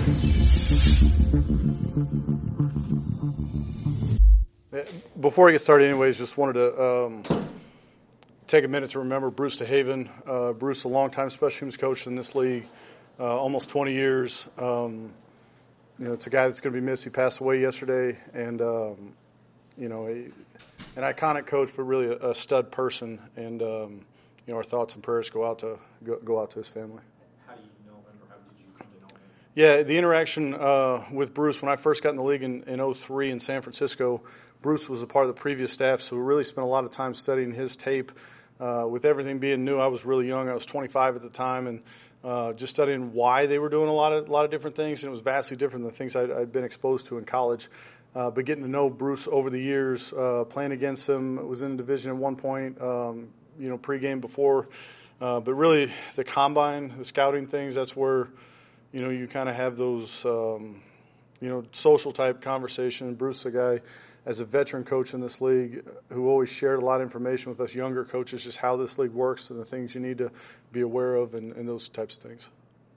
Before I get started anyways, just wanted to take a minute to remember Bruce DeHaven. Bruce, a longtime special teams coach in this league, almost 20 years. It's a guy that's going to be missed. He passed away yesterday, and, an iconic coach, but really a stud person. And, our thoughts and prayers go out to his family. How do you know him, or how did you come to know him? Yeah, the interaction with Bruce, when I first got in the league in 2003 in San Francisco, Bruce was a part of the previous staff, so we really spent a lot of time studying his tape. With everything being new, I was really young. I was 25 at the time, and just studying why they were doing a lot of different things, and it was vastly different than the things I'd been exposed to in college. But getting to know Bruce over the years, playing against him, was in the division at one point, pregame before. But really, the combine, the scouting things, that's where, you kind of have those, social type conversation. And Bruce, a guy, as a veteran coach in this league, who always shared a lot of information with us younger coaches, just how this league works and the things you need to be aware of and those types of things.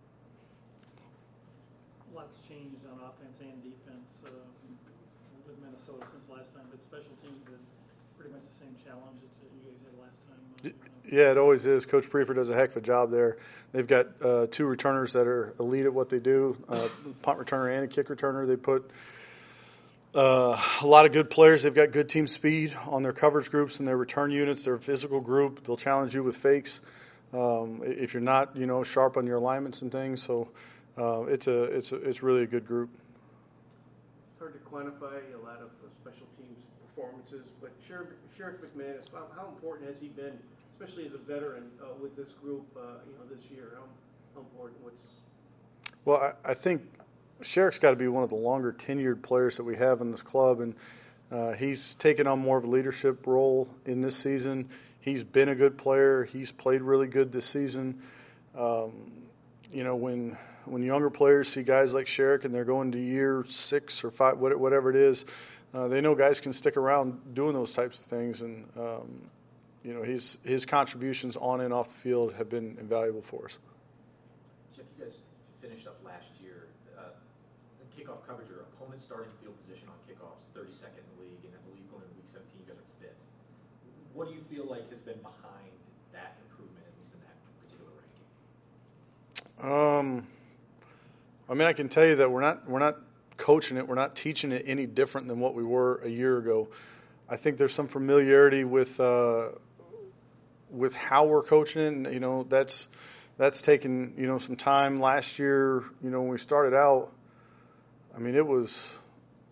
Lots changed on offense and defense with Minnesota since last time, but special teams are pretty much the same challenge that you guys had last time. Yeah, it always is. Coach Prefer does a heck of a job there. They've got two returners that are elite at what they do, punt returner and a kick returner. They put a lot of good players. They've got good team speed on their coverage groups and their return units. They're a physical group. They'll challenge you with fakes if you're not, sharp on your alignments and things. So it's really a good group. It's hard to quantify a lot of special teams performances, but Sheriff McManus, how important has he been, especially as a veteran with this group, this year? How important? Well, I think Sheriff's got to be one of the longer tenured players that we have in this club, and he's taken on more of a leadership role in this season. He's been a good player. He's played really good this season. When younger players see guys like Sheriff and they're going to year 6 or 5, whatever it is, they know guys can stick around doing those types of things, and his contributions on and off the field have been invaluable for us. Jeff, you guys finished up last year in kickoff coverage. Your opponent's starting field position on kickoffs, 32nd in the league, and I believe going into week 17, you guys are 5th. What do you feel like has been behind that improvement, at least in that particular ranking? I can tell you that we're not coaching it. We're not teaching it any different than what we were a year ago. I think there's some familiarity with how we're coaching it, and that's taken some time. Last year, when we started out, it was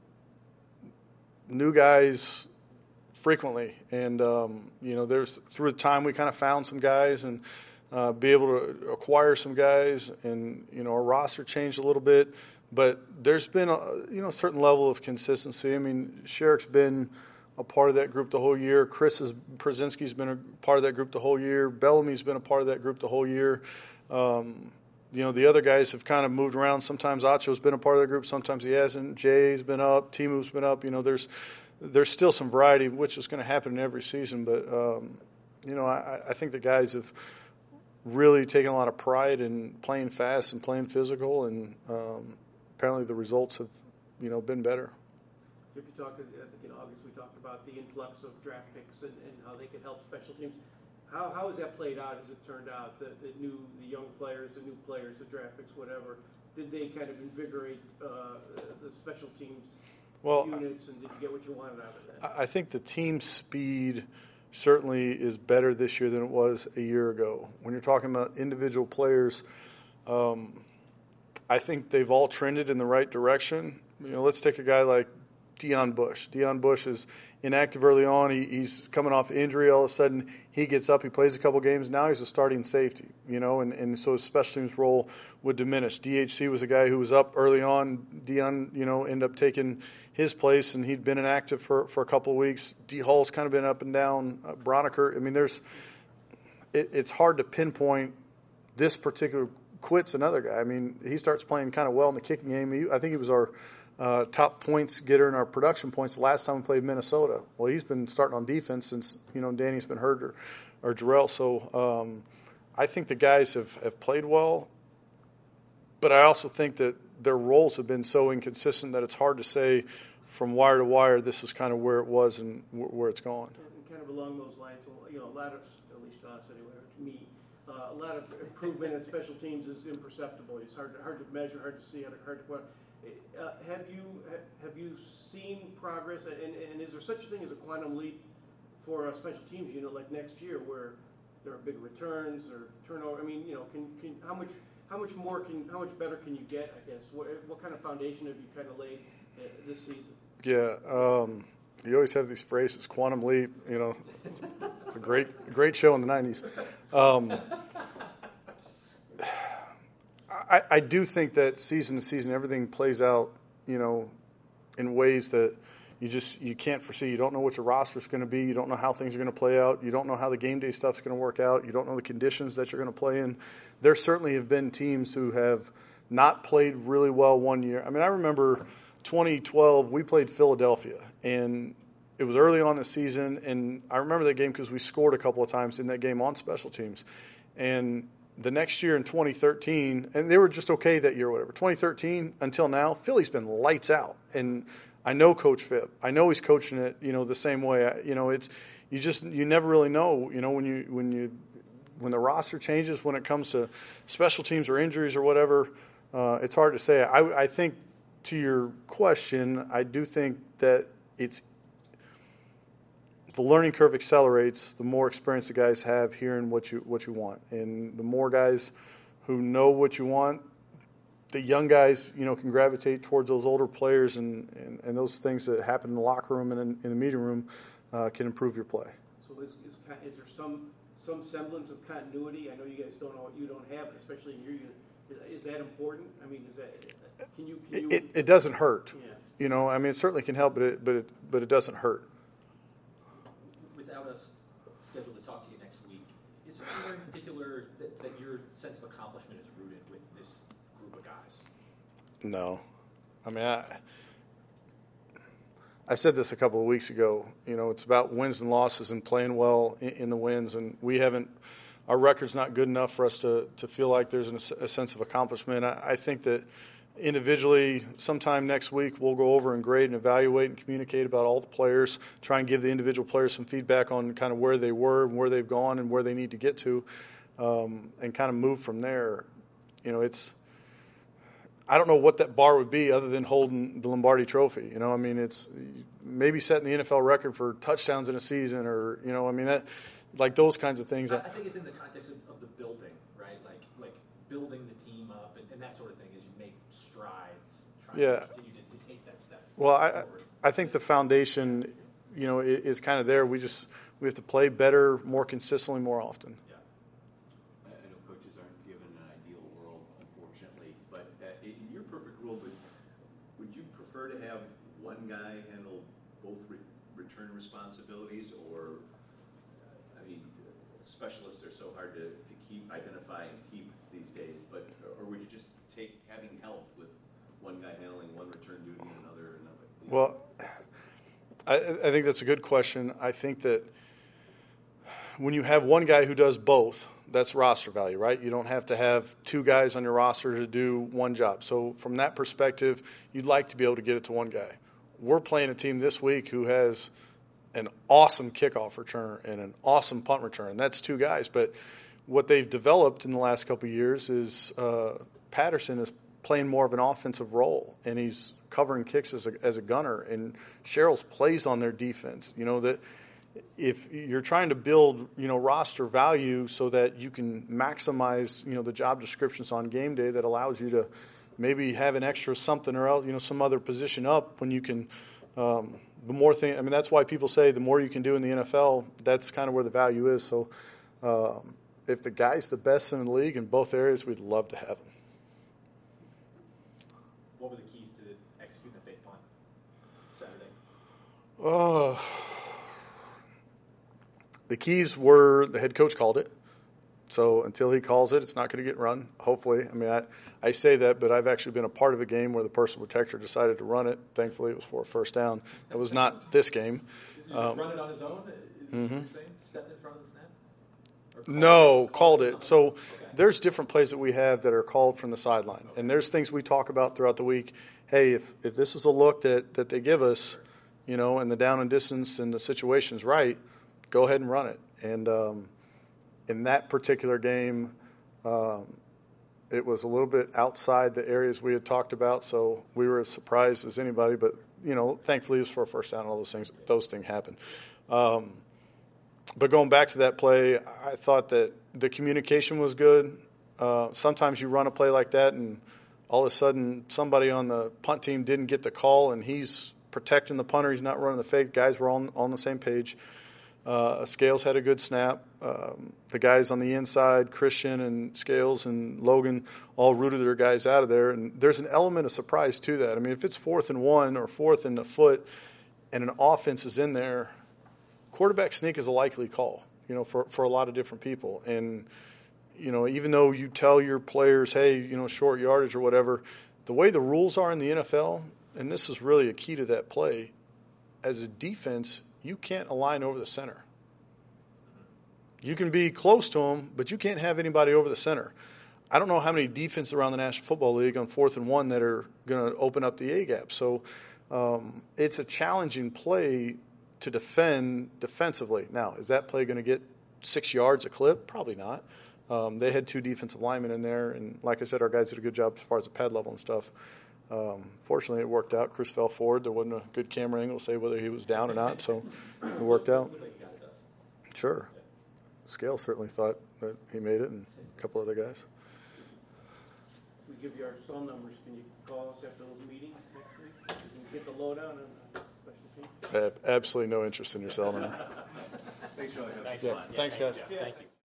new guys frequently, and there's through the time we kind of found some guys and be able to acquire some guys, and our roster changed a little bit, but there's been a certain level of consistency. Sheriff's been a part of that group the whole year. Przinski's been a part of that group the whole year. Bellamy's been a part of that group the whole year. The other guys have kind of moved around. Sometimes Acho's been a part of the group, sometimes he hasn't. Jay's been up, Timu's been up. There's still some variety, which is going to happen in every season. But I think the guys have really taken a lot of pride in playing fast and playing physical, and apparently the results have been better. If you talk, I think in August we talked about the influx of draft picks and how they could help special teams. How has that played out? As it turned out, the young players, the new players, the draft picks, whatever, did they kind of invigorate the special teams units, and did you get what you wanted out of that? I think the team speed certainly is better this year than it was a year ago. When you're talking about individual players, I think they've all trended in the right direction. Let's take a guy like Deon Bush. Deon Bush is inactive early on. He's coming off injury. All of a sudden, he gets up. He plays a couple games. Now he's a starting safety, and so his special teams role would diminish. DHC was a guy who was up early on. Deon, ended up taking his place, and he'd been inactive for a couple of weeks. D. Hall's kind of been up and down. Broniker. It's hard to pinpoint this particular. Quit's another guy. He starts playing kind of well in the kicking game. I think he was our top points getter in our production points the last time we played Minnesota. Well, he's been starting on defense since Danny's been hurt or Jarrell. So I think the guys have played well, but I also think that their roles have been so inconsistent that it's hard to say from wire to wire this is kind of where it was and where it's gone. And kind of along those lines, you know, a lot of, at least us anyway, to me, a lot of improvement in special teams is imperceptible. It's hard to measure, hard to see, hard to quantify. Have you seen progress, and is there such a thing as a quantum leap for special teams? You know, like next year where there are big returns or turnover. I mean, you know, how much better can you get? I guess what kind of foundation have you kind of laid this season? Yeah, you always have these phrases, quantum leap. You know, it's a great show in the '90s. I do think that season to season everything plays out, you know, in ways that you can't foresee. You don't know what your roster is going to be. You don't know how things are going to play out. You don't know how the game day stuff is going to work out. You don't know the conditions that you're going to play in. There certainly have been teams who have not played really well one year. I mean, I remember 2012, we played Philadelphia, and it was early on in the season, and I remember that game because we scored a couple of times in that game on special teams. And the next year in 2013, and they were just okay that year or whatever. 2013 until now, Philly's been lights out. And I know Coach Phipp. I know he's coaching it, you know, the same way. You know, it's you never really know, you know, when the roster changes when it comes to special teams or injuries or whatever. It's hard to say. I think to your question, I do think that the learning curve accelerates the more experience the guys have hearing what you want, and the more guys who know what you want, the young guys, you know, can gravitate towards those older players, and those things that happen in the locker room and in the meeting room can improve your play. So is there some semblance of continuity? I know you guys don't know what you don't have, especially in your unit. Is that important? I mean, can you? It doesn't hurt. Yeah. You know, I mean, it certainly can help, but it doesn't hurt. Without us scheduled to talk to you next week, is there anywhere in particular that your sense of accomplishment is rooted with this group of guys? No. I mean, I said this a couple of weeks ago. You know, it's about wins and losses and playing well in the wins, and our record's not good enough for us to feel like there's a sense of accomplishment. I think that individually, sometime next week, we'll go over and grade and evaluate and communicate about all the players, try and give the individual players some feedback on kind of where they were and where they've gone and where they need to get to, and kind of move from there. You know, I don't know what that bar would be other than holding the Lombardi Trophy. You know, I mean, it's maybe setting the NFL record for touchdowns in a season, or, you know, I mean, like those kinds of things. I think it's in the context of the building, right? Like building the team up and that sort of thing as you make strides, trying to continue to take that step forward. I think the foundation, you know, is kind of there. We have to play better, more consistently, more often. Yeah. I know coaches aren't given an ideal world, unfortunately, but in your perfect world, would you prefer to have one guy handle both return responsibilities, or specialists are so hard to identify and keep these days, or would you just take having health with one guy handling one return duty and another? Well, I think that's a good question. I think that when you have one guy who does both, that's roster value, right? You don't have to have two guys on your roster to do one job. So from that perspective, you'd like to be able to get it to one guy. We're playing a team this week who has an awesome kickoff return and an awesome punt return. That's two guys. But what they've developed in the last couple of years is Patterson is playing more of an offensive role, and he's covering kicks as a gunner. And Sherrills plays on their defense. You know, that if you're trying to build, you know, roster value so that you can maximize, you know, the job descriptions on game day, that allows you to maybe have an extra something or else, you know, some other position up when you can. The more thing, I mean, that's why people say the more you can do in the NFL, that's kind of where the value is. So if the guy's the best in the league in both areas, we'd love to have him. What were the keys to executing the fake punt Saturday? The keys were the head coach called it. So until he calls it, it's not going to get run, hopefully. I mean, I say that, but I've actually been a part of a game where the personal protector decided to run it. Thankfully, it was for a first down. It was not this game. Did he run it on his own? Is what you're saying? Stepped in front of the snap? No, called it. So there's different plays that we have that are called from the sideline. And there's things we talk about throughout the week. Hey, if this is a look that they give us, and the down and distance and the situation's right, go ahead and run it. And in that particular game, it was a little bit outside the areas we had talked about, so we were as surprised as anybody. But, thankfully it was for a first down and all those things. Those things happen. But going back to that play, I thought that the communication was good. Sometimes you run a play like that, and all of a sudden somebody on the punt team didn't get the call, and he's protecting the punter. He's not running the fake. Guys were on the same page. Scales had a good snap. The guys on the inside, Christian and Scales and Logan, all rooted their guys out of there. And there's an element of surprise to that. I mean, if it's 4th and 1 or 4th and a foot and an offense is in there, quarterback sneak is a likely call, for a lot of different people. And, even though you tell your players, hey, short yardage or whatever, the way the rules are in the NFL, and this is really a key to that play, as a defense, you can't align over the center. You can be close to them, but you can't have anybody over the center. I don't know how many defenses around the National Football League on 4th and 1 that are going to open up the A-gap. So it's a challenging play to defend defensively. Now, is that play going to get 6 yards a clip? Probably not. They had 2 defensive linemen in there, and like I said, our guys did a good job as far as the pad level and stuff. Fortunately, it worked out. Chris fell forward. There wasn't a good camera angle to say whether he was down or not, so it worked out. Sure. Scale certainly thought that he made it, and a couple other guys. We give you our phone numbers. Can you call us after the meeting next week? You can get the lowdown on special teams. I have absolutely no interest in your cell number. Thanks, Sean. Thanks Yeah. a lot. Thanks, guys. Thank you.